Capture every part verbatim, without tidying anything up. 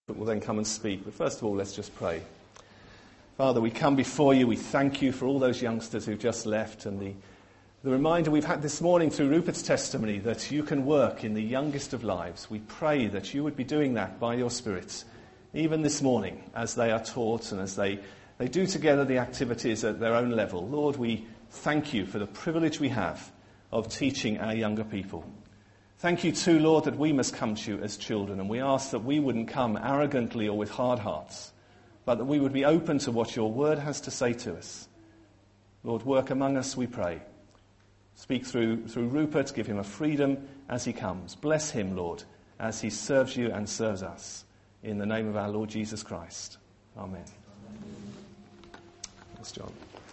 But we'll then come and speak. But first of all, let's just pray. Father, we come before you. We thank you for all those youngsters who've just left and the, the reminder we've had this morning through Rupert's testimony that you can work in the youngest of lives. We pray that you would be doing that by your Spirit, even this morning, as they are taught and as they, they do together the activities at their own level. Lord, we thank you for the privilege we have of teaching our younger people. Thank you too, Lord, that we must come to you as children, and we ask that we wouldn't come arrogantly or with hard hearts, but that we would be open to what your word has to say to us. Lord, work among us, we pray. Speak through, through Rupert, give him a freedom as he comes. Bless him, Lord, as he serves you and serves us. In the name of our Lord Jesus Christ. Amen. Thanks, John.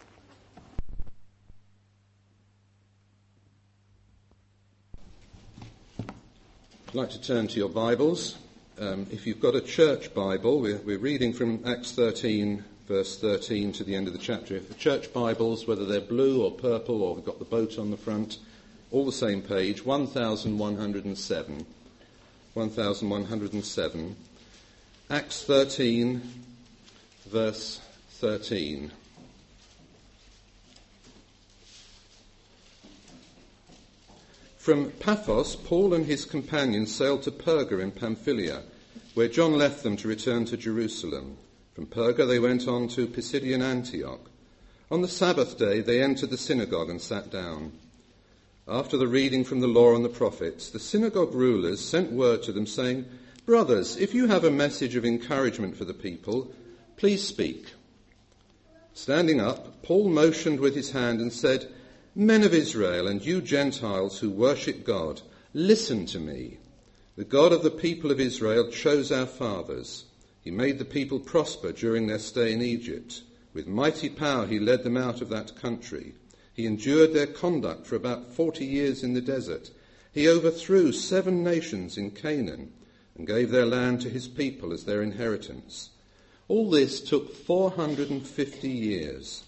I'd like to turn to your Bibles. Um, if you've got a church Bible, we're, we're reading from Acts thirteen, verse thirteen to the end of the chapter. If the church Bibles, whether they're blue or purple or we've got the boat on the front, all the same page, one thousand one hundred seven. one thousand one hundred seven. Acts thirteen, verse thirteen. From Paphos, Paul and his companions sailed to Perga in Pamphylia, where John left them to return to Jerusalem. From Perga they went on to Pisidian Antioch. On the Sabbath day they entered the synagogue and sat down. After the reading from the law and the prophets, the synagogue rulers sent word to them saying, "Brothers, if you have a message of encouragement for the people, please speak." Standing up, Paul motioned with his hand and said, "Men of Israel, and you Gentiles who worship God, listen to me. The God of the people of Israel chose our fathers. He made the people prosper during their stay in Egypt. With mighty power he led them out of that country. He endured their conduct for about forty years in the desert. He overthrew seven nations in Canaan and gave their land to his people as their inheritance. All this took four hundred fifty years.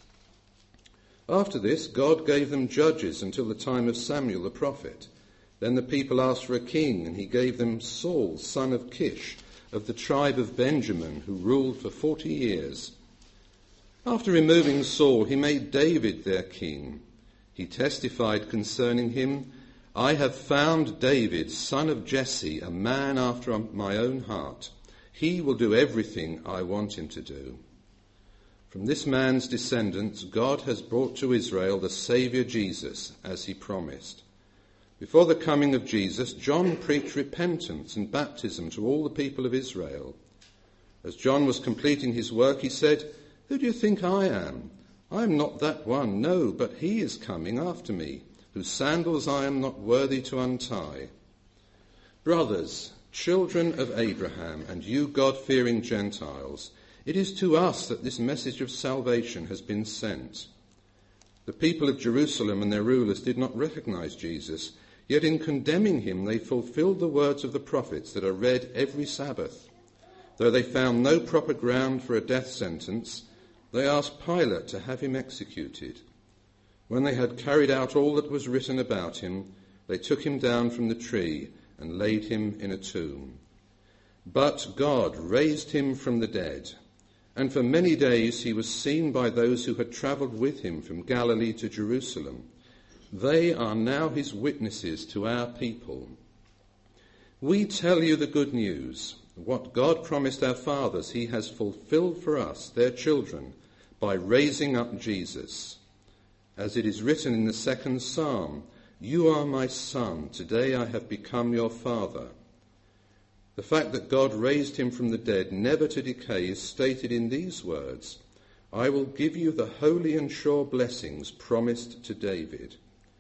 After this, God gave them judges until the time of Samuel the prophet. Then the people asked for a king, and he gave them Saul, son of Kish, of the tribe of Benjamin, who ruled for forty years. After removing Saul, he made David their king. He testified concerning him, "I have found David, son of Jesse, a man after my own heart. He will do everything I want him to do." From this man's descendants, God has brought to Israel the Saviour Jesus, as he promised. Before the coming of Jesus, John preached repentance and baptism to all the people of Israel. As John was completing his work, he said, "Who do you think I am? I am not that one, no, but he is coming after me, whose sandals I am not worthy to untie. Brothers, children of Abraham, and you God-fearing Gentiles, it is to us that this message of salvation has been sent." The people of Jerusalem and their rulers did not recognize Jesus, yet in condemning him they fulfilled the words of the prophets that are read every Sabbath. Though they found no proper ground for a death sentence, they asked Pilate to have him executed. When they had carried out all that was written about him, they took him down from the tree and laid him in a tomb. But God raised him from the dead, and for many days he was seen by those who had travelled with him from Galilee to Jerusalem. They are now his witnesses to our people. We tell you the good news. What God promised our fathers he has fulfilled for us, their children, by raising up Jesus. As it is written in the second psalm, "You are my son, today I have become your father." The fact that God raised him from the dead, never to decay, is stated in these words, "I will give you the holy and sure blessings promised to David."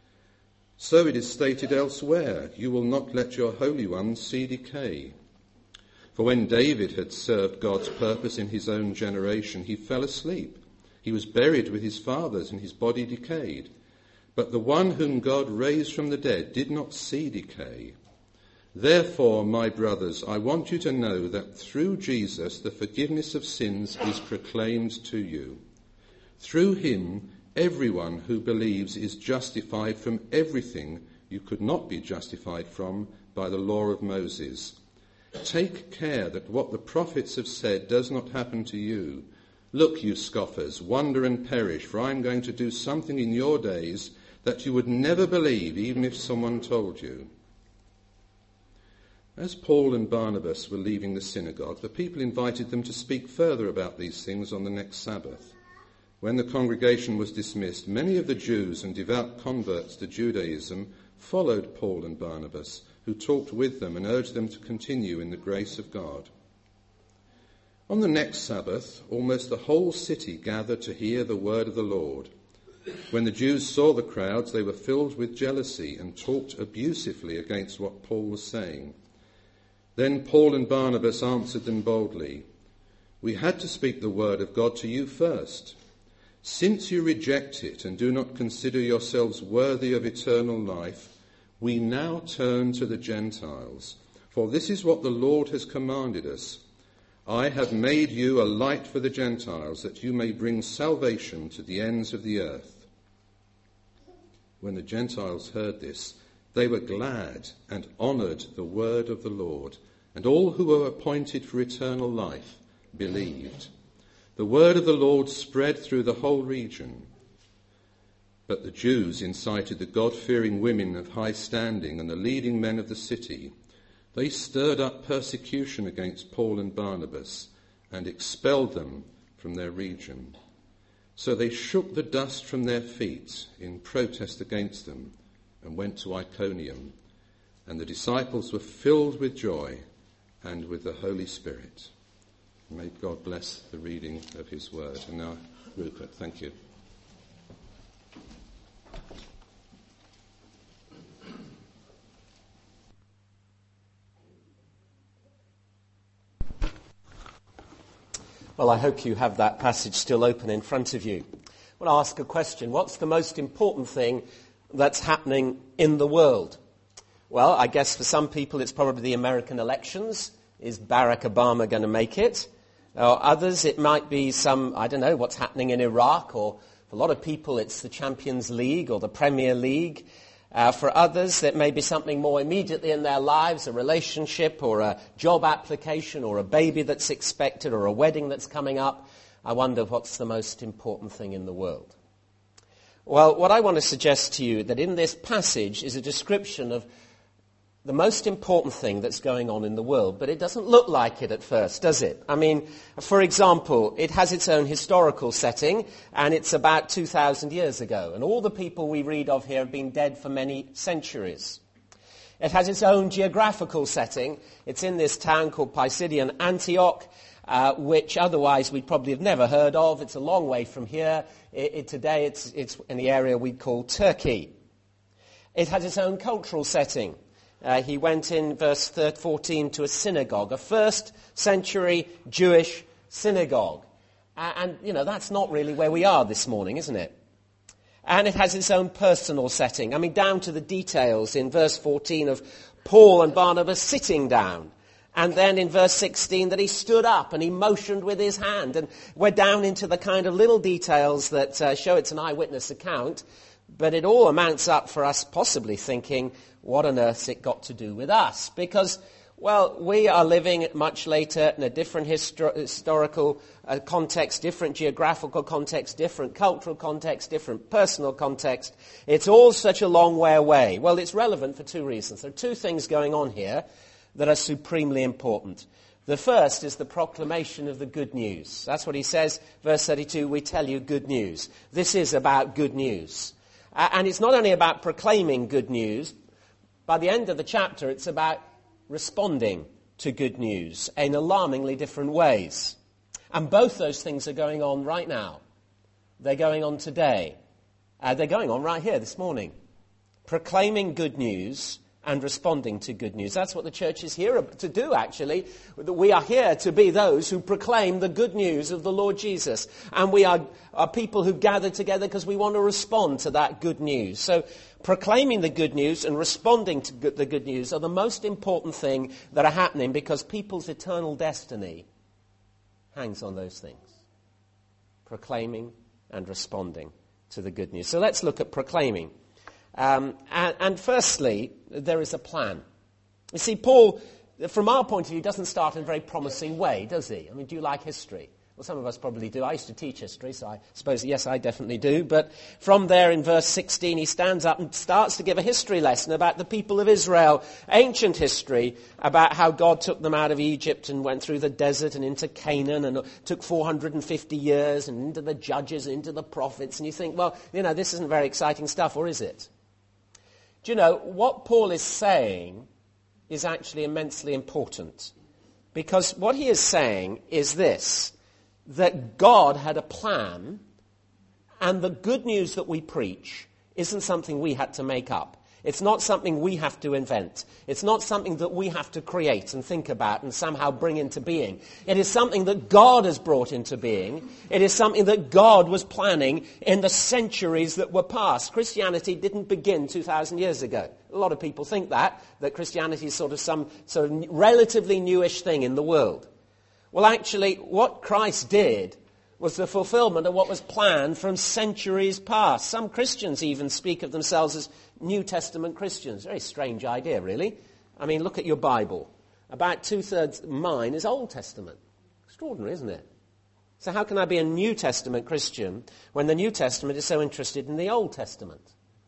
So it is stated elsewhere, "You will not let your Holy One see decay." For when David had served God's purpose in his own generation, he fell asleep. He was buried with his fathers, and his body decayed. But the one whom God raised from the dead did not see decay. Therefore, my brothers, I want you to know that through Jesus the forgiveness of sins is proclaimed to you. Through him, everyone who believes is justified from everything you could not be justified from by the law of Moses. Take care that what the prophets have said does not happen to you. Look, you scoffers, wonder and perish, for I am going to do something in your days that you would never believe, even if someone told you." As Paul and Barnabas were leaving the synagogue, the people invited them to speak further about these things on the next Sabbath. When the congregation was dismissed, many of the Jews and devout converts to Judaism followed Paul and Barnabas, who talked with them and urged them to continue in the grace of God. On the next Sabbath, almost the whole city gathered to hear the word of the Lord. When the Jews saw the crowds, they were filled with jealousy and talked abusively against what Paul was saying. Then Paul and Barnabas answered them boldly, "We had to speak the word of God to you first. Since you reject it and do not consider yourselves worthy of eternal life, we now turn to the Gentiles. For this is what the Lord has commanded us. I have made you a light for the Gentiles, that you may bring salvation to the ends of the earth." When the Gentiles heard this, they were glad and honoured the word of the Lord, and all who were appointed for eternal life believed. The word of the Lord spread through the whole region. But the Jews incited the God-fearing women of high standing and the leading men of the city. They stirred up persecution against Paul and Barnabas and expelled them from their region. So they shook the dust from their feet in protest against them and went to Iconium. And the disciples were filled with joy and with the Holy Spirit. May God bless the reading of his word. And now, Rupert, thank you. Well, I hope you have that passage still open in front of you. I want to ask a question. What's the most important thing that's happening in the world? Well, I guess for some people it's probably the American elections. Is Barack Obama going to make it? Or others, it might be some, I don't know, what's happening in Iraq. Or for a lot of people, it's the Champions League or the Premier League. Uh, for others, it may be something more immediately in their lives, a relationship or a job application or a baby that's expected or a wedding that's coming up. I wonder what's the most important thing in the world. Well, what I want to suggest to you that in this passage is a description of the most important thing that's going on in the world, but it doesn't look like it at first, does it? I mean, for example, it has its own historical setting, and it's about two thousand years ago, and all the people we read of here have been dead for many centuries. It has its own geographical setting. It's in this town called Pisidian Antioch, uh, which otherwise we'd probably have never heard of. It's a long way from here. It, it, today it's, it's in the area we call Turkey. It has its own cultural setting. Uh, he went in verse fourteen to a synagogue, a first century Jewish synagogue. Uh, and, you know, that's not really where we are this morning, isn't it? And it has its own personal setting. I mean, down to the details in verse fourteen of Paul and Barnabas sitting down. And then in verse sixteen that he stood up and he motioned with his hand. And we're down into the kind of little details that uh, show it's an eyewitness account. But it all amounts up for us possibly thinking, what on earth's it got to do with us? Because, well, we are living much later in a different histor- historical uh, context, different geographical context, different cultural context, different personal context. It's all such a long way away. Well, it's relevant for two reasons. There are two things going on here that are supremely important. The first is the proclamation of the good news. That's what he says, verse thirty-two, we tell you good news. This is about good news. Uh, and it's not only about proclaiming good news. By the end of the chapter, it's about responding to good news in alarmingly different ways. And both those things are going on right now. They're going on today. Uh, they're going on right here this morning. Proclaiming good news and responding to good news. That's what the church is here to do, actually. We are here to be those who proclaim the good news of the Lord Jesus. And we are, are people who gather together because we want to respond to that good news. So proclaiming the good news and responding to good, the good news are the most important thing that are happening because people's eternal destiny hangs on those things. Proclaiming and responding to the good news. So let's look at proclaiming. Um, and, and firstly, there is a plan. You see, Paul from our point of view, doesn't start in a very promising way, does he? I mean, do you like history? Well, some of us probably do. I used to teach history, so I suppose, yes, I definitely do. But from there in verse sixteen, he stands up and starts to give a history lesson about the people of Israel, ancient history, about how God took them out of Egypt and went through the desert and into Canaan, and it took four hundred fifty years, and into the judges and into the prophets. And you think, well, you know, this isn't very exciting stuff, or is it? Do you know, what Paul is saying is actually immensely important. Because what he is saying is this: that God had a plan, and the good news that we preach isn't something we had to make up. It's not something we have to invent. It's not something that we have to create and think about and somehow bring into being. It is something that God has brought into being. It is something that God was planning in the centuries that were past. Christianity didn't begin two thousand years ago. A lot of people think that, that Christianity is sort of some sort of relatively newish thing in the world. Well, actually, what Christ did was the fulfillment of what was planned from centuries past. Some Christians even speak of themselves as New Testament Christians. Very strange idea, really. I mean, look at your Bible. About two-thirds of mine is Old Testament. Extraordinary, isn't it? So how can I be a New Testament Christian when the New Testament is so interested in the Old Testament?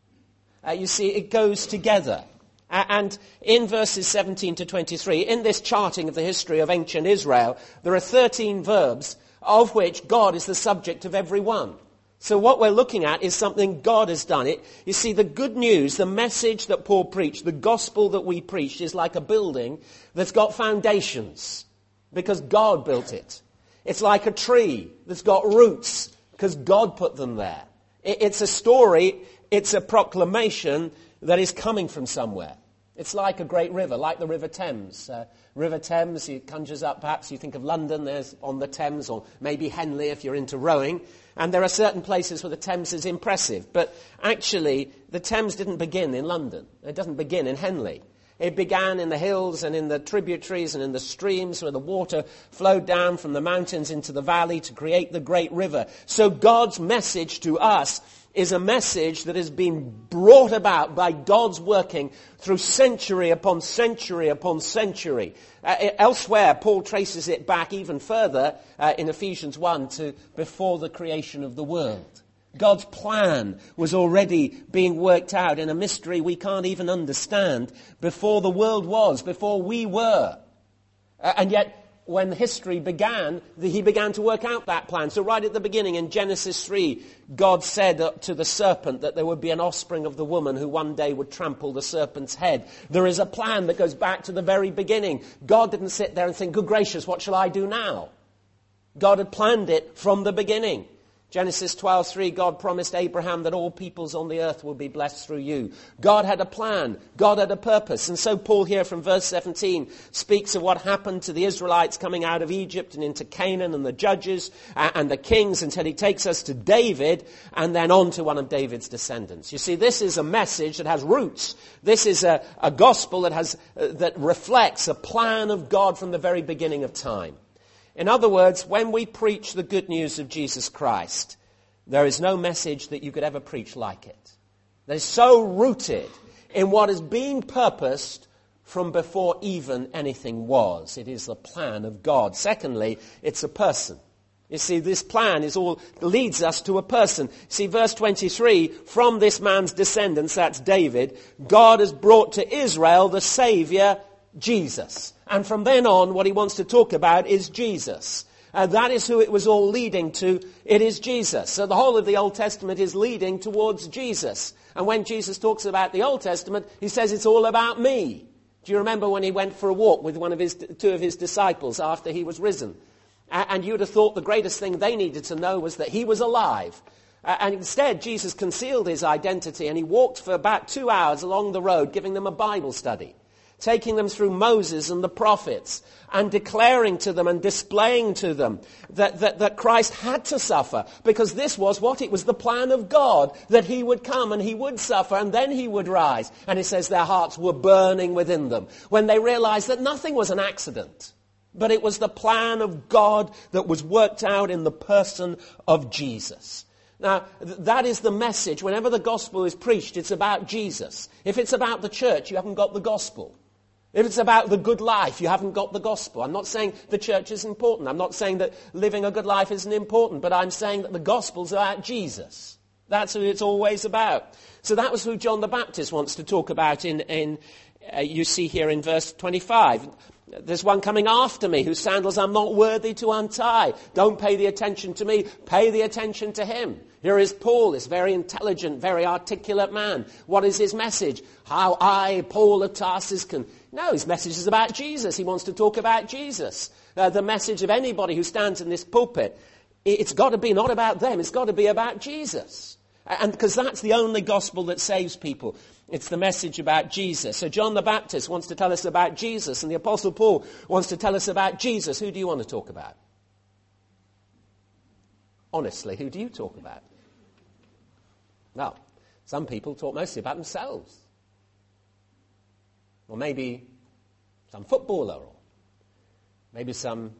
Uh, you see, it goes together. And in verses seventeen to twenty-three, in this charting of the history of ancient Israel, there are thirteen verbs, of which God is the subject of every one. So what we're looking at is something God has done. It, you see, the good news, the message that Paul preached, the gospel that we preached, is like a building that's got foundations, because God built it. It's like a tree that's got roots, because God put them there. It, it's a story, it's a proclamation that is coming from somewhere. It's like a great river, like the River Thames. Uh, River Thames, it conjures up, perhaps you think of London, there's on the Thames, or maybe Henley if you're into rowing. And there are certain places where the Thames is impressive. But actually, the Thames didn't begin in London. It doesn't begin in Henley. It began in the hills and in the tributaries and in the streams where the water flowed down from the mountains into the valley to create the great river. So God's message to us is a message that has been brought about by God's working through century upon century upon century. Uh, elsewhere, Paul traces it back even further uh, in Ephesians one to before the creation of the world. God's plan was already being worked out in a mystery we can't even understand before the world was, before we were. Uh, and yet, when history began, the, he began to work out that plan. So right at the beginning, in Genesis three, God said uh, to the serpent that there would be an offspring of the woman who one day would trample the serpent's head. There is a plan that goes back to the very beginning. God didn't sit there and think, good gracious, what shall I do now? God had planned it from the beginning. Genesis twelve three, God promised Abraham that all peoples on the earth will be blessed through you. God had a plan. God had a purpose. And so Paul here from verse seventeen speaks of what happened to the Israelites coming out of Egypt and into Canaan and the judges and the kings until he takes us to David and then on to one of David's descendants. You see, this is a message that has roots. This is a, a gospel that has uh, that reflects a plan of God from the very beginning of time. In other words, when we preach the good news of Jesus Christ, there is no message that you could ever preach like it. That is so rooted in what has been purposed from before even anything was. It is the plan of God. Secondly, it's a person. You see, this plan is all leads us to a person. See, verse twenty-three, from this man's descendants, that's David, God has brought to Israel the Saviour, Jesus. And from then on, what he wants to talk about is Jesus. Uh, that is who it was all leading to. It is Jesus. So the whole of the Old Testament is leading towards Jesus. And when Jesus talks about the Old Testament, he says it's all about me. Do you remember when he went for a walk with one of his two of his disciples after he was risen? Uh, and you would have thought the greatest thing they needed to know was that he was alive. Uh, and instead, Jesus concealed his identity and he walked for about two hours along the road giving them a Bible study, taking them through Moses and the prophets and declaring to them and displaying to them that, that, that Christ had to suffer because this was what it was the plan of God, that he would come and he would suffer and then he would rise. And it says their hearts were burning within them when they realized that nothing was an accident, but it was the plan of God that was worked out in the person of Jesus. Now, th- that is the message. Whenever the gospel is preached, it's about Jesus. If it's about the church, you haven't got the gospel. If it's about the good life, you haven't got the gospel. I'm not saying the church is important. I'm not saying that living a good life isn't important, but I'm saying that the gospel's about Jesus. That's who it's always about. So that was who John the Baptist wants to talk about in, in uh, you see here in verse twenty-five. There's one coming after me whose sandals I'm not worthy to untie. Don't pay the attention to me. Pay the attention to him. Here is Paul, this very intelligent, very articulate man. What is his message? How I, Paul of Tarsus, can... No, his message is about Jesus. He wants to talk about Jesus. Uh, the message of anybody who stands in this pulpit, it's got to be not about them. It's got to be about Jesus. And because that's the only gospel that saves people. It's the message about Jesus. So John the Baptist wants to tell us about Jesus, and the Apostle Paul wants to tell us about Jesus. Who do you want to talk about? Honestly, who do you talk about? Well, some people talk mostly about themselves. Or maybe some footballer, or maybe some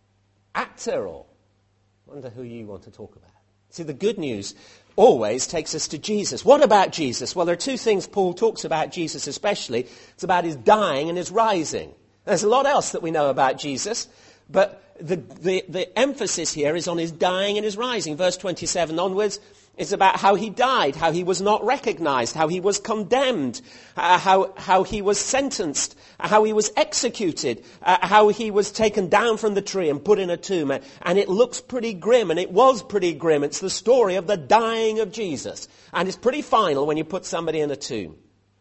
actor, or I wonder who you want to talk about. See, the good news always takes us to Jesus. What about Jesus? Well, there are two things Paul talks about Jesus especially. It's about his dying and his rising. There's a lot else that we know about Jesus, but the, the, the emphasis here is on his dying and his rising. Verse twenty-seven onwards is about how he died, how he was not recognized, how he was condemned, uh, how, how he was sentenced, uh, how he was executed, uh, how he was taken down from the tree and put in a tomb. And it looks pretty grim, and it was pretty grim. It's the story of the dying of Jesus. And it's pretty final when you put somebody in a tomb.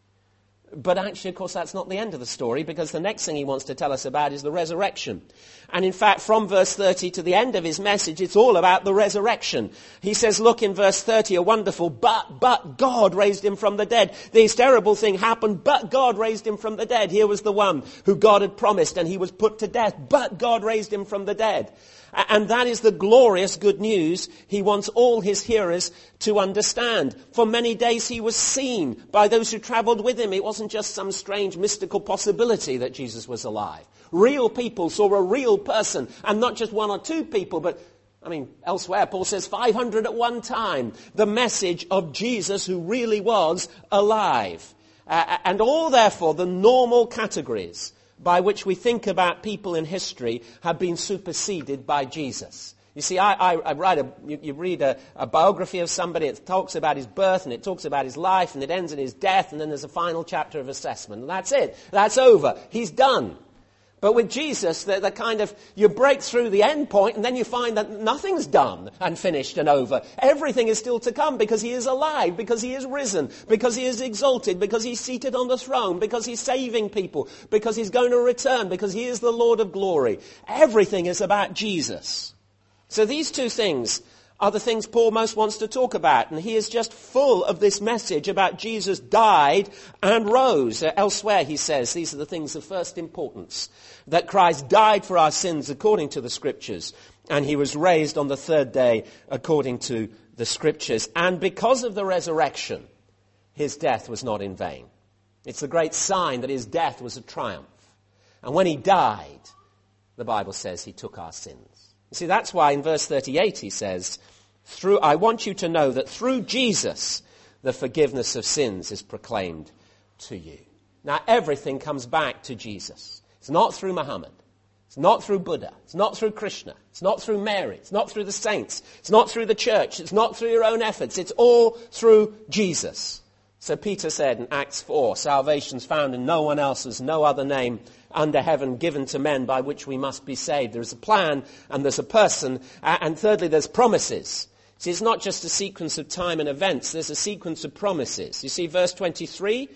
But actually, of course, that's not the end of the story, because the next thing he wants to tell us about is the resurrection. And in fact, from verse thirty to the end of his message, it's all about the resurrection. He says, look in verse thirty, a wonderful, but, but God raised him from the dead. This terrible thing happened, but God raised him from the dead. Here was the one who God had promised, and he was put to death, but God raised him from the dead. And that is the glorious good news he wants all his hearers to understand. For many days he was seen by those who traveled with him. It wasn't just some strange mystical possibility that Jesus was alive. Real people saw a real person, and not just one or two people, but, I mean, elsewhere Paul says five hundred at one time. The message of Jesus who really was alive. Uh, and all, therefore, the normal categories by which we think about people in history have been superseded by Jesus. You see, I, I, I write a, you, you read a, a biography of somebody, it talks about his birth, and it talks about his life, and it ends in his death, and then there's a final chapter of assessment, and that's it. That's over. He's done. But with Jesus, the, the kind of, you break through the end point, and then you find that nothing's done and finished and over. Everything is still to come, because he is alive, because he is risen, because he is exalted, because he's seated on the throne, because he's saving people, because he's going to return, because he is the Lord of glory. Everything is about Jesus. So these two things are the things Paul most wants to talk about. And he is just full of this message about Jesus died and rose. Uh, elsewhere he says these are the things of first importance. That Christ died for our sins according to the Scriptures. And he was raised on the third day according to the Scriptures. And because of the resurrection, his death was not in vain. It's the great sign that his death was a triumph. And when he died, the Bible says he took our sins. You see, that's why in verse thirty-eight he says, "Through I want you to know that through Jesus, the forgiveness of sins is proclaimed to you." Now, everything comes back to Jesus. It's not through Muhammad. It's not through Buddha. It's not through Krishna. It's not through Mary. It's not through the saints. It's not through the church. It's not through your own efforts. It's all through Jesus. So Peter said in Acts four, "Salvation's found in no one else. There's no other name under heaven given to men by which we must be saved." There's a plan and there's a person. And thirdly, there's promises. See, it's not just a sequence of time and events. There's a sequence of promises. You see, verse twenty-three,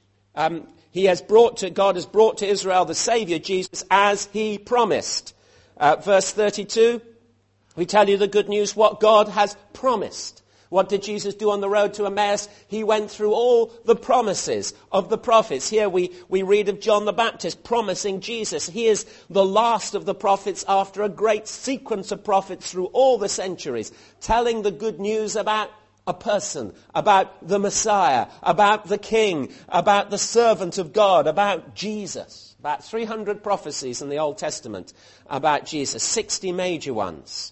um, he has brought to, God has brought to Israel the Savior, Jesus, as he promised. Uh, verse thirty-two, we tell you the good news, what God has promised. What did Jesus do on the road to Emmaus? He went through all the promises of the prophets. Here we, we read of John the Baptist promising Jesus. He is the last of the prophets after a great sequence of prophets through all the centuries, telling the good news about a person, about the Messiah, about the King, about the servant of God, about Jesus. About three hundred prophecies in the Old Testament about Jesus, sixty major ones.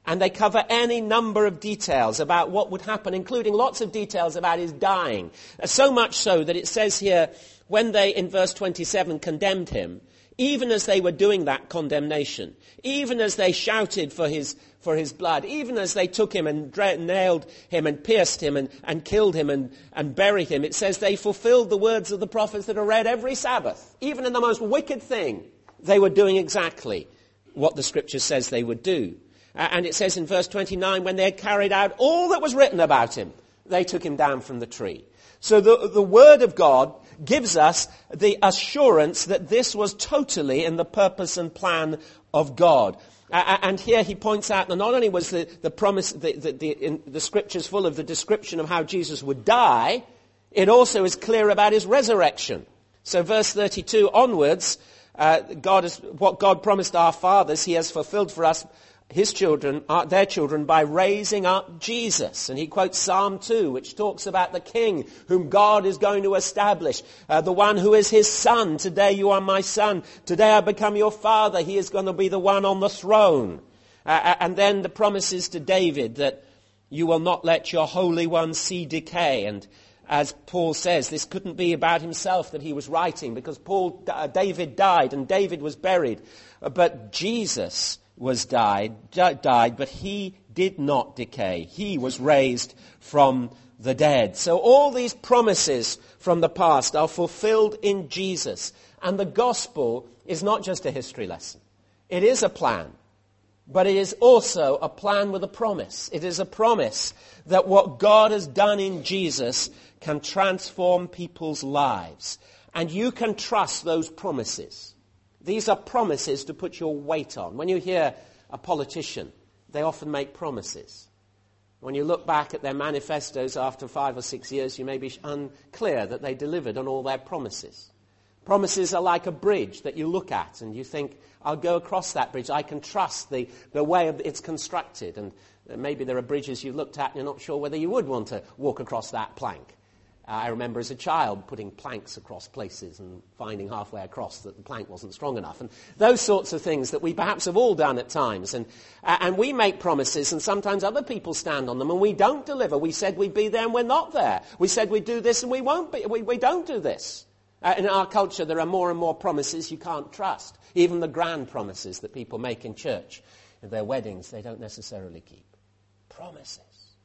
And they cover any number of details about what would happen, including lots of details about his dying. So much so that it says here, when they, in verse twenty-seven, condemned him, even as they were doing that condemnation, even as they shouted for his for his blood, even as they took him and dra- nailed him and pierced him and, and killed him and, and buried him, it says they fulfilled the words of the prophets that are read every Sabbath. Even in the most wicked thing, they were doing exactly what the Scripture says they would do. Uh, and it says in verse twenty-nine, when they had carried out all that was written about him, they took him down from the tree. So the, the Word of God gives us the assurance that this was totally in the purpose and plan of God. Uh, and here he points out that not only was the, the promise, the, the, the, in the Scriptures full of the description of how Jesus would die, it also is clear about his resurrection. So verse thirty-two onwards, uh, God is, what God promised our fathers, he has fulfilled for us, his children, uh, their children, by raising up Jesus. And he quotes Psalm two, which talks about the king whom God is going to establish, uh, the one who is his son. Today you are my son. Today I become your father. He is going to be the one on the throne. Uh, and then the promises to David that you will not let your Holy One see decay. And as Paul says, this couldn't be about himself that he was writing, because Paul, uh, David died and David was buried. Uh, but Jesus was died, died, but he did not decay. He was raised from the dead. So all these promises from the past are fulfilled in Jesus. And the gospel is not just a history lesson. It is a plan. But it is also a plan with a promise. It is a promise that what God has done in Jesus can transform people's lives. And you can trust those promises. These are promises to put your weight on. When you hear a politician, they often make promises. When you look back at their manifestos after five or six years, you may be unclear that they delivered on all their promises. Promises are like a bridge that you look at and you think, I'll go across that bridge. I can trust the, the way it's constructed. And maybe there are bridges you looked at and you're not sure whether you would want to walk across that plank. Uh, I remember as a child putting planks across places and finding halfway across that the plank wasn't strong enough. And those sorts of things that we perhaps have all done at times. And, uh, and we make promises and sometimes other people stand on them and we don't deliver. We said we'd be there and we're not there. We said we'd do this and we won't be. We, we don't do this. Uh, in our culture there are more and more promises you can't trust. Even the grand promises that people make in church. At their weddings they don't necessarily keep. Promises.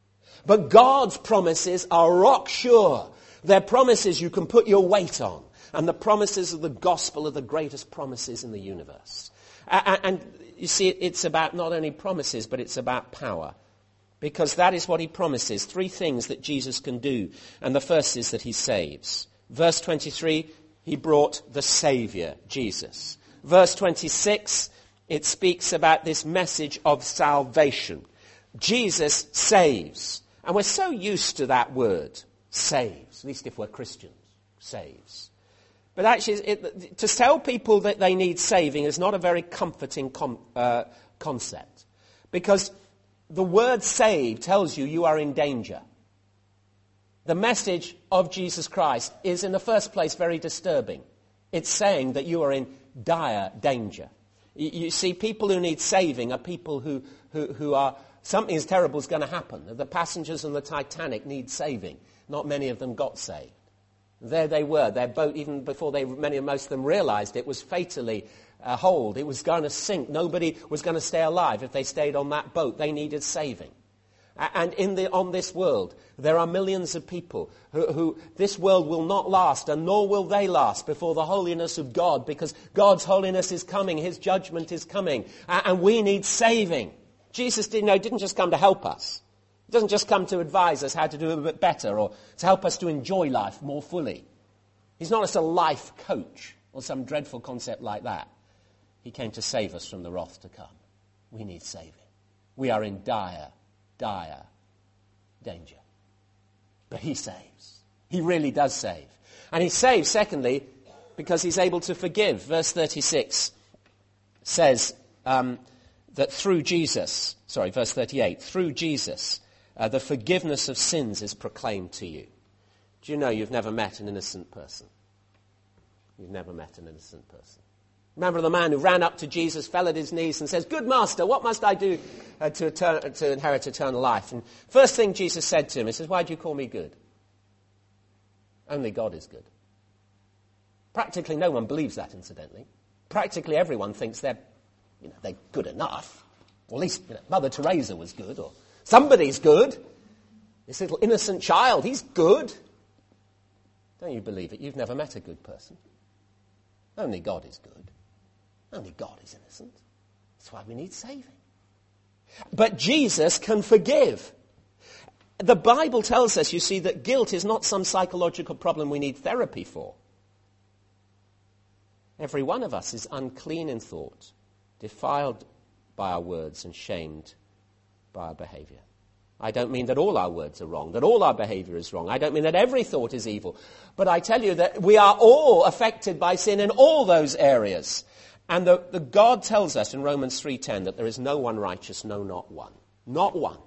But God's promises are rock sure. They're promises you can put your weight on. And the promises of the gospel are the greatest promises in the universe. And you see, it's about not only promises, but it's about power. Because that is what he promises. Three things that Jesus can do. And the first is that he saves. Verse twenty-three, he brought the Saviour, Jesus. Verse twenty-six, it speaks about this message of salvation. Jesus saves. And we're so used to that word, saves, at least if we're Christians, saves. But actually, it, to tell people that they need saving is not a very comforting com, uh, concept. Because the word save tells you you are in danger. The message of Jesus Christ is in the first place very disturbing. It's saying that you are in dire danger. You, you see, people who need saving are people who, who, who are... Something terrible is going to happen. The passengers on the Titanic need saving. Not many of them got saved. There they were. Their boat, even before they, many of most of them realized it, was fatally uh, holed. It was going to sink. Nobody was going to stay alive if they stayed on that boat. They needed saving. And in the, on this world, there are millions of people who, who this world will not last, and nor will they last before the holiness of God, because God's holiness is coming. His judgment is coming. And we need saving. Jesus didn't, no, didn't just come to help us. He doesn't just come to advise us how to do it a bit better or to help us to enjoy life more fully. He's not just a life coach or some dreadful concept like that. He came to save us from the wrath to come. We need saving. We are in dire, dire danger. But he saves. He really does save. And he saves, secondly, because he's able to forgive. Verse thirty-six says... Um, that through Jesus, sorry, verse thirty-eight, through Jesus, uh, the forgiveness of sins is proclaimed to you. Do you know you've never met an innocent person? You've never met an innocent person. Remember the man who ran up to Jesus, fell at his knees and says, "Good master, what must I do uh, to, etern- to inherit eternal life?" And first thing Jesus said to him, he says, "Why do you call me good? Only God is good." Practically no one believes that, incidentally. Practically everyone thinks they're, you know, they're good enough. Or at least, you know, Mother Teresa was good, or somebody's good. This little innocent child, he's good. Don't you believe it? You've never met a good person. Only God is good. Only God is innocent. That's why we need saving. But Jesus can forgive. The Bible tells us, you see, that guilt is not some psychological problem we need therapy for. Every one of us is unclean in thought, defiled by our words and shamed by our behavior. I don't mean that all our words are wrong, that all our behavior is wrong. I don't mean that every thought is evil. But I tell you that we are all affected by sin in all those areas. And the, the God tells us in Romans three ten that there is no one righteous, no, not one. Not one.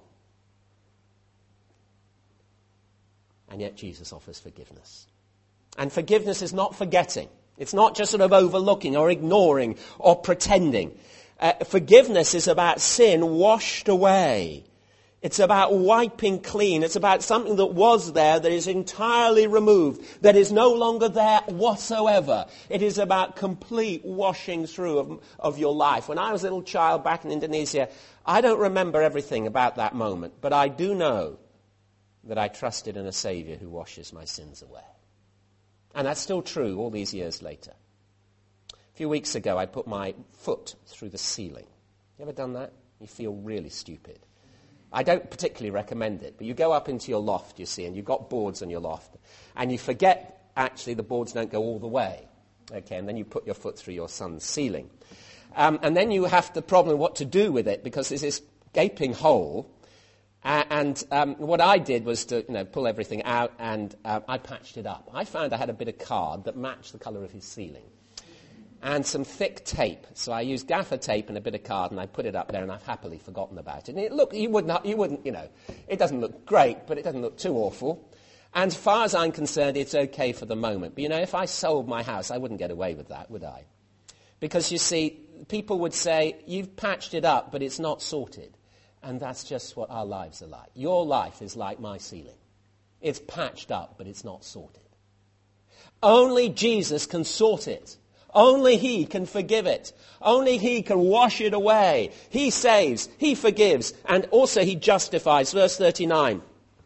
And yet Jesus offers forgiveness. And forgiveness is not forgetting. It's not just sort of overlooking or ignoring or pretending. Uh, forgiveness is about sin washed away. It's about wiping clean. It's about something that was there that is entirely removed, that is no longer there whatsoever. It is about complete washing through of, of your life. When I was a little child back in Indonesia, I don't remember everything about that moment, but I do know that I trusted in a Saviour who washes my sins away. And that's still true all these years later. A few weeks ago, I put my foot through the ceiling. You ever done that? You feel really stupid. I don't particularly recommend it, but you go up into your loft, you see, and you've got boards on your loft, and you forget, actually, the boards don't go all the way. Okay, and then you put your foot through your son's ceiling. Um, and then you have the problem what to do with it, because there's this gaping hole. Uh, and um, what I did was to, you know, pull everything out, and uh, I patched it up. I found I had a bit of card that matched the colour of his ceiling, and some thick tape. So I used gaffer tape and a bit of card, and I put it up there, and I've happily forgotten about it. And it, look, you would not, you wouldn't, you know, it doesn't look great, but it doesn't look too awful. And as far as I'm concerned, it's okay for the moment. But you know, if I sold my house, I wouldn't get away with that, would I? Because you see, people would say, "You've patched it up, but it's not sorted." And that's just what our lives are like. Your life is like my ceiling. It's patched up, but it's not sorted. Only Jesus can sort it. Only He can forgive it. Only He can wash it away. He saves, He forgives, and also He justifies. Verse thirty-nine.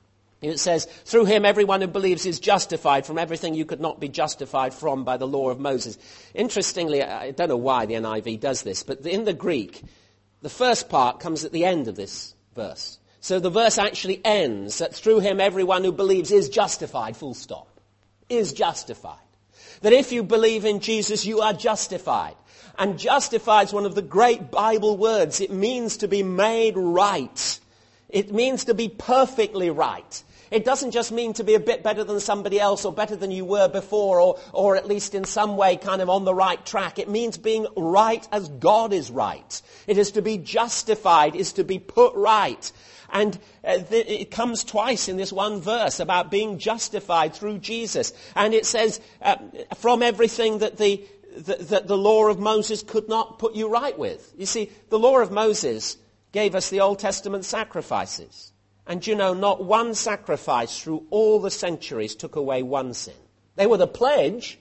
It says, "Through Him everyone who believes is justified from everything you could not be justified from by the law of Moses." Interestingly, I don't know why the N I V does this, but in the Greek, the first part comes at the end of this verse. So the verse actually ends that through Him everyone who believes is justified, full stop. Is justified. That if you believe in Jesus, you are justified. And justified is one of the great Bible words. It means to be made right. It means to be perfectly right. It doesn't just mean to be a bit better than somebody else or better than you were before, or, or at least in some way kind of on the right track. It means being right as God is right. It is to be justified, is to be put right. And uh, th- it comes twice in this one verse about being justified through Jesus. And it says, uh, from everything that the, the, that the law of Moses could not put you right with. You see, the law of Moses gave us the Old Testament sacrifices. And you know, not one sacrifice through all the centuries took away one sin. They were the pledge,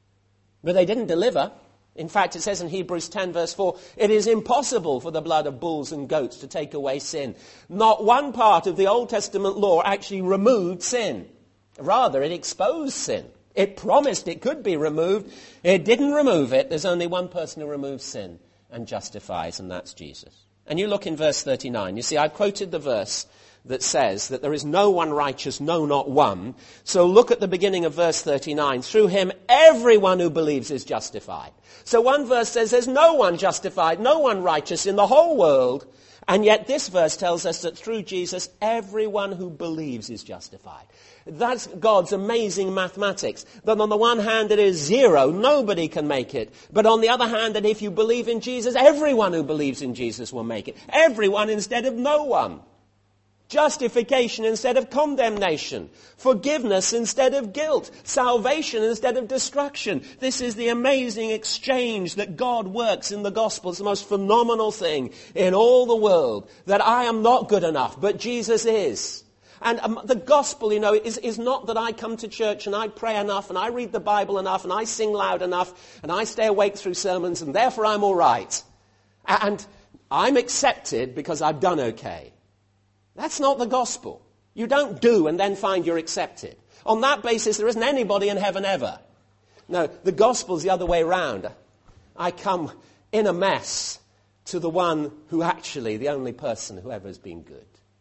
but they didn't deliver. In fact, it says in Hebrews ten verse four, "It is impossible for the blood of bulls and goats to take away sin." Not one part of the Old Testament law actually removed sin. Rather, it exposed sin. It promised it could be removed. It didn't remove it. There's only one person who removes sin and justifies, and that's Jesus. And you look in verse thirty-nine. You see, I quoted the verse that says that there is no one righteous, no, not one. So look at the beginning of verse thirty-nine. "Through Him, everyone who believes is justified." So one verse says there's no one justified, no one righteous in the whole world. And yet this verse tells us that through Jesus, everyone who believes is justified. That's God's amazing mathematics. That on the one hand it is zero, nobody can make it. But on the other hand, that if you believe in Jesus, everyone who believes in Jesus will make it. Everyone instead of no one. Justification instead of condemnation. Forgiveness instead of guilt. Salvation instead of destruction. This is the amazing exchange that God works in the gospel. It's the most phenomenal thing in all the world. That I am not good enough, but Jesus is. And um, the gospel, you know, is, is not that I come to church and I pray enough and I read the Bible enough and I sing loud enough and I stay awake through sermons and therefore I'm all right. And I'm accepted because I've done okay. That's not the gospel. You don't do and then find you're accepted. On that basis, there isn't anybody in heaven ever. No, the gospel's the other way around. I come in a mess to the one who actually, the only person who ever has been good.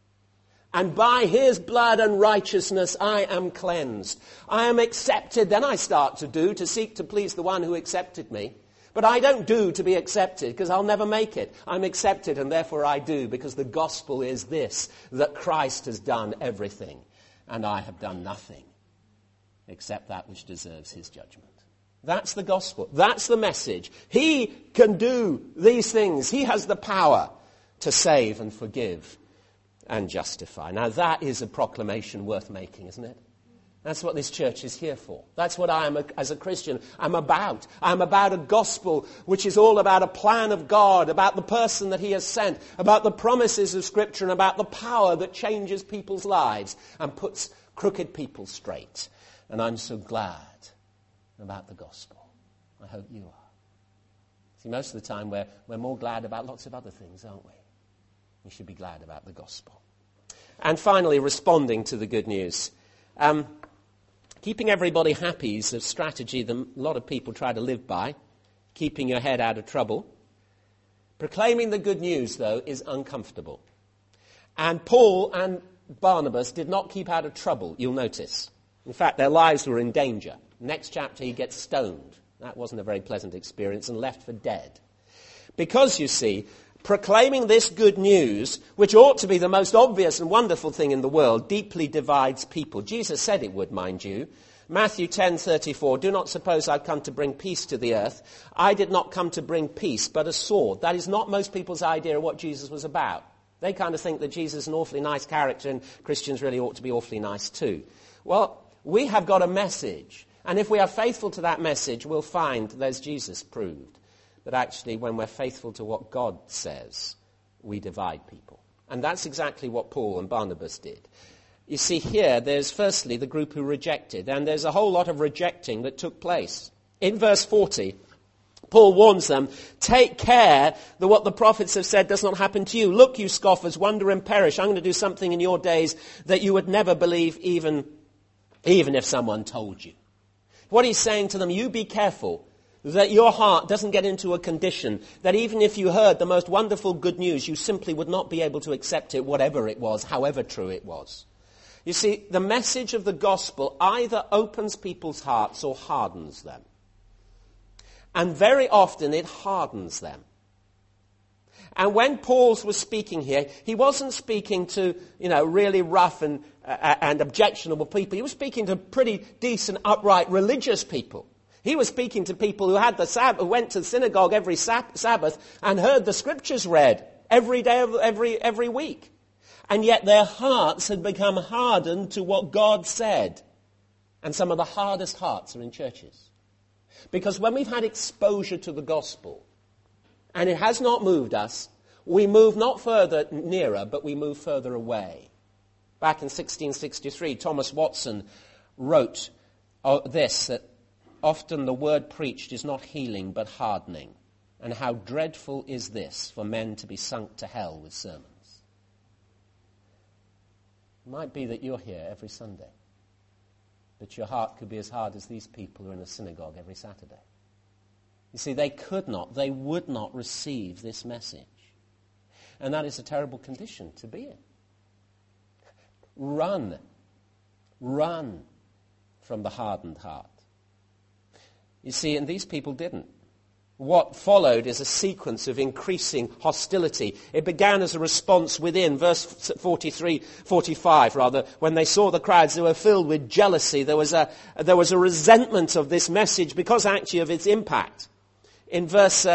And by his blood and righteousness I am cleansed. I am accepted. Then I start to do, to seek to please the one who accepted me. But I don't do to be accepted because I'll never make it. I'm accepted and therefore I do because the gospel is this, that Christ has done everything and I have done nothing except that which deserves his judgment. That's the gospel. That's the message. He can do these things. He has the power to save and forgive and justify. Now that is a proclamation worth making, isn't it? That's what this church is here for. That's what I am, a, as a Christian, I'm about. I'm about a gospel which is all about a plan of God, about the person that he has sent, about the promises of Scripture, and about the power that changes people's lives and puts crooked people straight. And I'm so glad about the gospel. I hope you are. See, most of the time we're, we're more glad about lots of other things, aren't we? We should be glad about the gospel. And finally, responding to the good news. Um, Keeping everybody happy is a strategy that a lot of people try to live by, keeping your head out of trouble. Proclaiming the good news, though, is uncomfortable. And Paul and Barnabas did not keep out of trouble, you'll notice. In fact, their lives were in danger. Next chapter, he gets stoned. That wasn't a very pleasant experience, and left for dead. Because, you see, proclaiming this good news, which ought to be the most obvious and wonderful thing in the world, deeply divides people. Jesus said it would, mind you. Matthew ten thirty-four, do not suppose I've come to bring peace to the earth. I did not come to bring peace, but a sword. That is not most people's idea of what Jesus was about. They kind of think that Jesus is an awfully nice character and Christians really ought to be awfully nice too. Well, we have got a message. And if we are faithful to that message, we'll find there's Jesus proved. That actually when we're faithful to what God says, we divide people. And that's exactly what Paul and Barnabas did. You see here, there's firstly the group who rejected, and there's a whole lot of rejecting that took place. In verse forty, Paul warns them, take care that what the prophets have said does not happen to you. Look, you scoffers, wonder and perish. I'm going to do something in your days that you would never believe even, even if someone told you. What he's saying to them, you be careful that your heart doesn't get into a condition that even if you heard the most wonderful good news, you simply would not be able to accept it, whatever it was, however true it was. You see, the message of the gospel either opens people's hearts or hardens them. And very often it hardens them. And when Paul was speaking here, he wasn't speaking to, you know, really rough and, uh, and objectionable people. He was speaking to pretty decent, upright, religious people. He was speaking to people who had the Sabbath, who went to the synagogue every Sabbath and heard the scriptures read every day of every every week. And yet their hearts had become hardened to what God said. And some of the hardest hearts are in churches. Because when we've had exposure to the gospel, and it has not moved us, we move not further nearer, but we move further away. Back in sixteen sixty-three, Thomas Watson wrote this, that often the word preached is not healing but hardening. And how dreadful is this for men to be sunk to hell with sermons. It might be that you're here every Sunday, but your heart could be as hard as these people who are in a synagogue every Saturday. You see, they could not, they would not receive this message. And that is a terrible condition to be in. Run. Run from the hardened heart. You see, and these people didn't. What followed is a sequence of increasing hostility. It began as a response within, verse forty-three, forty-five rather, when they saw the crowds, they were filled with jealousy. There was a, there was a resentment of this message because actually of its impact. In verse uh,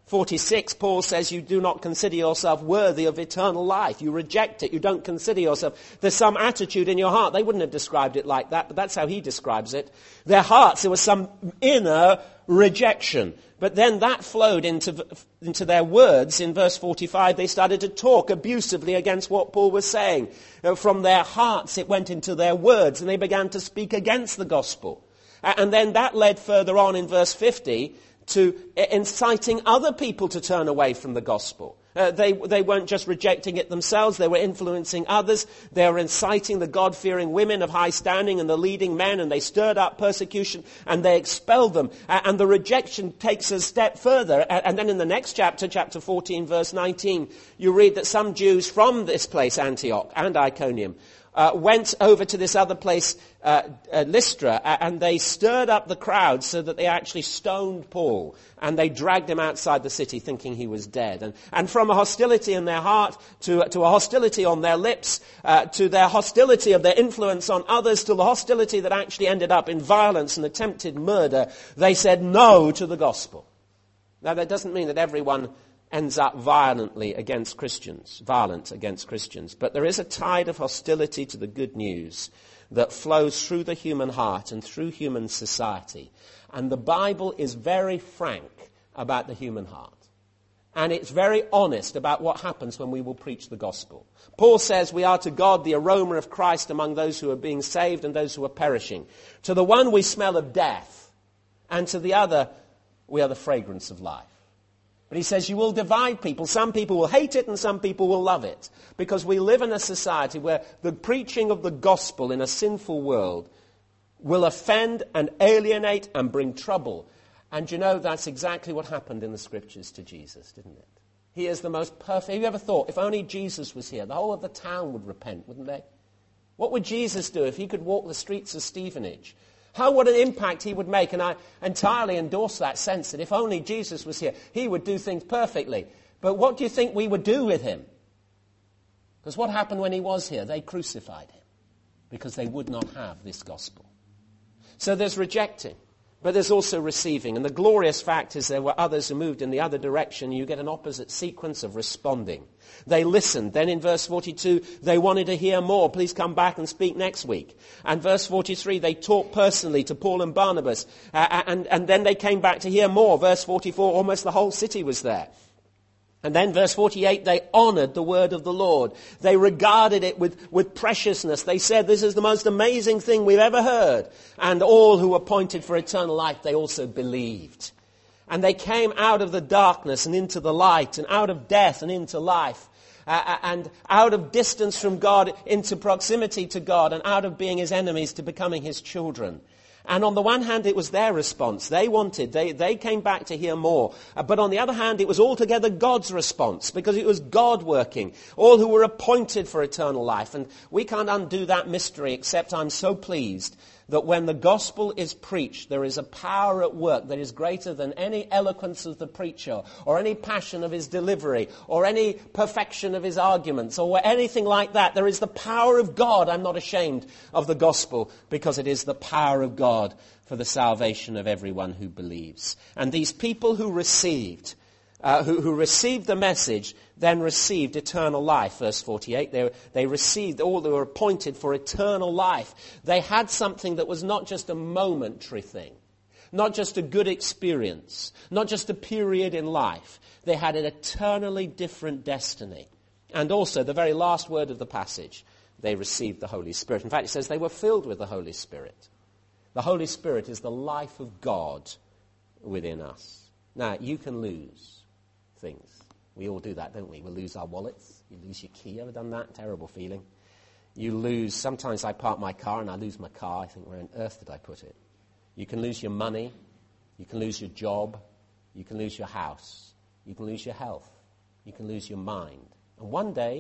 forty-six, Paul says you do not consider yourself worthy of eternal life. You reject it. You don't consider yourself. There's some attitude in your heart. They wouldn't have described it like that, but that's how he describes it. Their hearts, there was some inner rejection. But then that flowed into, into their words. In verse forty-five, they started to talk abusively against what Paul was saying. From their hearts, it went into their words, and they began to speak against the gospel. And then that led further on in verse fifty to inciting other people to turn away from the gospel. Uh, they, they weren't just rejecting it themselves, they were influencing others. They were inciting the God-fearing women of high standing and the leading men, and they stirred up persecution and they expelled them. Uh, and the rejection takes a step further. Uh, and then in the next chapter, chapter fourteen, verse nineteen, you read that some Jews from this place, Antioch and Iconium, Uh, went over to this other place, uh, uh, Lystra, uh, and they stirred up the crowd so that they actually stoned Paul, and they dragged him outside the city thinking he was dead. And, and from a hostility in their heart to, to a hostility on their lips, uh, to their hostility of their influence on others, to the hostility that actually ended up in violence and attempted murder, they said no to the gospel. Now, that doesn't mean that everyone ends up violently against Christians, violent against Christians. But there is a tide of hostility to the good news that flows through the human heart and through human society. And the Bible is very frank about the human heart. And it's very honest about what happens when we will preach the gospel. Paul says we are to God the aroma of Christ among those who are being saved and those who are perishing. To the one we smell of death, and to the other we are the fragrance of life. But he says you will divide people. Some people will hate it and some people will love it. Because we live in a society where the preaching of the gospel in a sinful world will offend and alienate and bring trouble. And you know, that's exactly what happened in the scriptures to Jesus, didn't it? He is the most perfect. Have you ever thought, if only Jesus was here, the whole of the town would repent, wouldn't they? What would Jesus do if he could walk the streets of Stevenage? How what an impact he would make, and I entirely endorse that sense that if only Jesus was here, he would do things perfectly. But what do you think we would do with him? Because what happened when he was here? They crucified him because they would not have this gospel. So there's rejecting, but there's also receiving. And the glorious fact is there were others who moved in the other direction. You get an opposite sequence of responding. They listened. Then in verse forty-two, they wanted to hear more. Please come back and speak next week. And verse forty-three, they talked personally to Paul and Barnabas. Uh, and, and then they came back to hear more. Verse forty-four, almost the whole city was there. And then verse forty-eight, they honored the word of the Lord. They regarded it with, with preciousness. They said, this is the most amazing thing we've ever heard. And all who were appointed for eternal life, they also believed. And they came out of the darkness and into the light, and out of death and into life, uh, and out of distance from God into proximity to God, and out of being his enemies to becoming his children. And on the one hand, it was their response. They wanted, they, they came back to hear more. Uh, but on the other hand, it was altogether God's response, because it was God working. All who were appointed for eternal life. And we can't undo that mystery, except I'm so pleased that when the gospel is preached, there is a power at work that is greater than any eloquence of the preacher, or any passion of his delivery, or any perfection of his arguments, or anything like that. There is the power of God. I'm not ashamed of the gospel, because it is the power of God for the salvation of everyone who believes. And these people who received, uh, who, who received the message, then received eternal life. Verse forty-eight, they, they received, all they were appointed for eternal life. They had something that was not just a momentary thing, not just a good experience, not just a period in life. They had an eternally different destiny. And also, the very last word of the passage, they received the Holy Spirit. In fact, it says they were filled with the Holy Spirit. The Holy Spirit is the life of God within us. Now, you can lose things. We all do that, don't we? We lose our wallets. You lose your key. Ever done that? Terrible feeling. You lose, sometimes I park my car and I lose my car. I think, where on earth did I put it? You can lose your money. You can lose your job. You can lose your house. You can lose your health. You can lose your mind. And one day,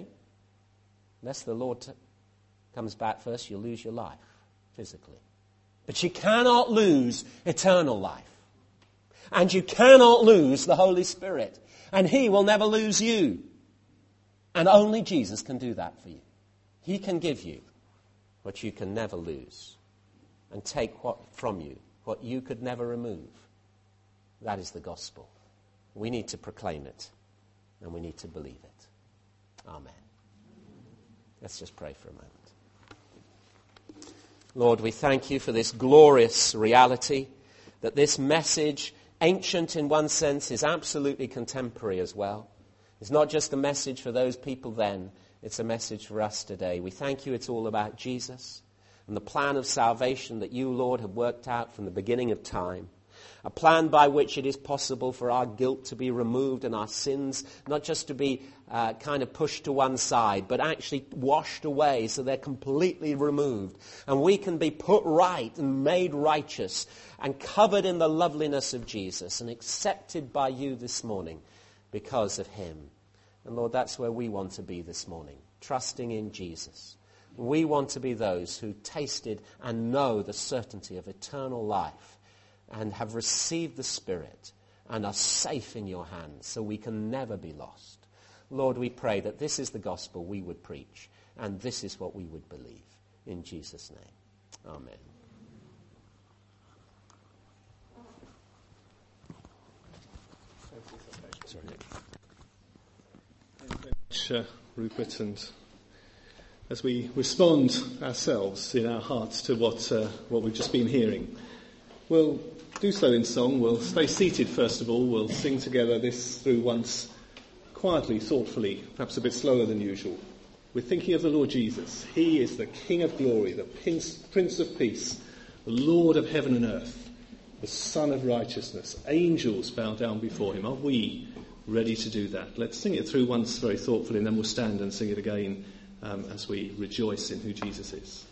unless the Lord t- comes back first, you'll lose your life, physically. But you cannot lose eternal life. And you cannot lose the Holy Spirit. And he will never lose you. And only Jesus can do that for you. He can give you what you can never lose, and take what from you, what you could never remove. That is the gospel. We need to proclaim it, and we need to believe it. Amen. Let's just pray for a moment. Lord, we thank you for this glorious reality, that this message, ancient in one sense, is absolutely contemporary as well. It's not just a message for those people then, it's a message for us today. We thank you it's all about Jesus and the plan of salvation that you, Lord, have worked out from the beginning of time. A plan by which it is possible for our guilt to be removed and our sins not just to be uh, kind of pushed to one side, but actually washed away so they're completely removed. And we can be put right and made righteous and covered in the loveliness of Jesus and accepted by you this morning because of him. And Lord, that's where we want to be this morning, trusting in Jesus. We want to be those who tasted and know the certainty of eternal life and have received the Spirit and are safe in your hands so we can never be lost. Lord, we pray that this is the gospel we would preach and this is what we would believe. In Jesus' name, amen. Sorry. Thank you very much, uh, Rupert, and as we respond ourselves in our hearts to what uh, what we've just been hearing, we'll do so in song. We'll stay seated first of all. We'll sing together this through once, quietly, thoughtfully, perhaps a bit slower than usual. We're thinking of the Lord Jesus. He is the King of glory, the Prince of peace, the Lord of heaven and earth, the Son of righteousness. Angels bow down before him. Are we ready to do that? Let's sing it through once very thoughtfully, and then we'll stand and sing it again um, as we rejoice in who Jesus is.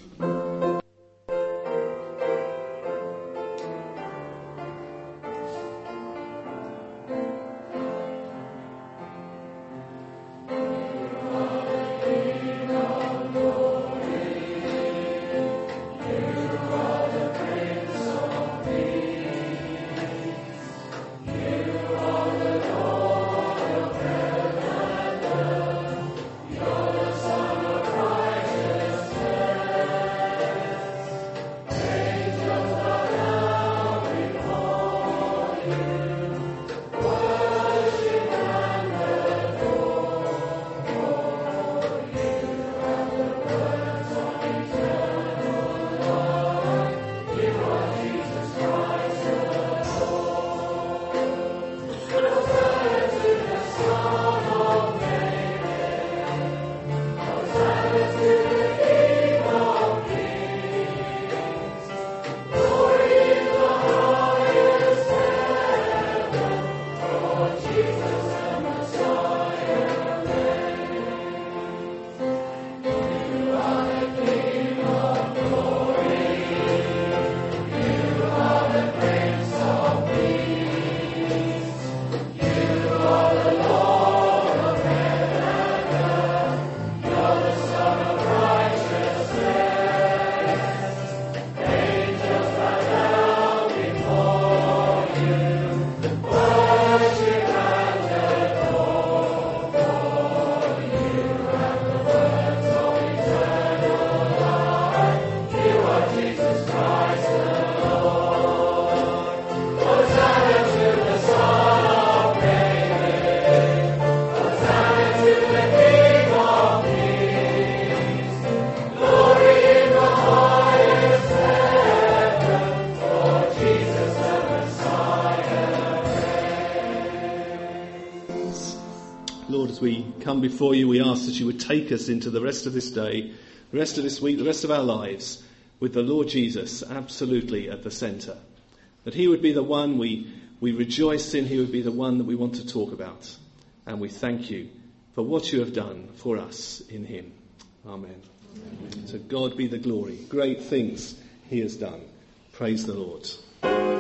Come before you, we ask that you would take us into the rest of this day, the rest of this week, the rest of our lives, with the Lord Jesus absolutely at the centre. That he would be the one we, we rejoice in, he would be the one that we want to talk about. And we thank you for what you have done for us in him. Amen. Amen. To God be the glory. Great things he has done. Praise the Lord.